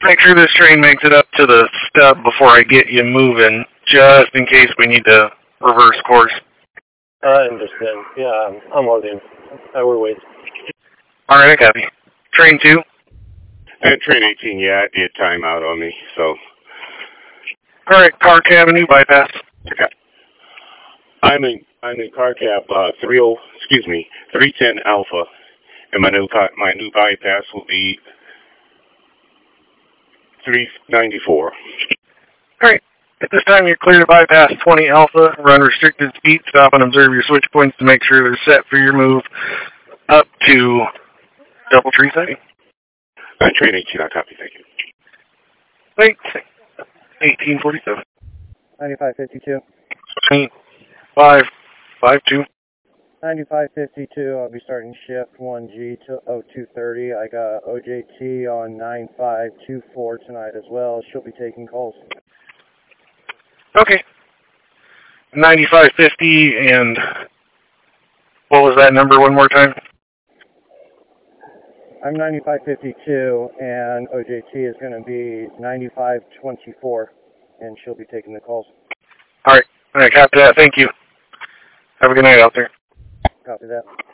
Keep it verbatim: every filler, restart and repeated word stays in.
Make sure this train makes it up to the stub before I get you moving, just in case we need to reverse course. I understand. Yeah, I'm, I'm holding. I will wait. All right, I copy. Train two? At train eighteen, yeah, it did time out on me, so. All right, Park Avenue bypass. Okay. I'm in, I'm in car cap uh, three oh, excuse me, three ten Alpha, and my new, my new bypass will be three ninety-four. All right. At this time, you're clear to bypass twenty Alpha, run restricted speed, stop and observe your switch points to make sure they're set for your move up to Doubletree sighting. Uh, train eighteen, I copy, thank you. Wait, eighteen forty-seven. ninety-five fifty-two. five five two. ninety-five fifty-two, I'll be starting shift one G to oh two thirty. I got O J T on nine five two four tonight as well. She'll be taking calls. Okay. ninety-five fifty, and what was that number one more time? I'm ninety-five fifty-two, and O J T is going to be ninety-five twenty-four, and she'll be taking the calls. All right. All right, copy that. Thank you. Have a good night out there. Copy that.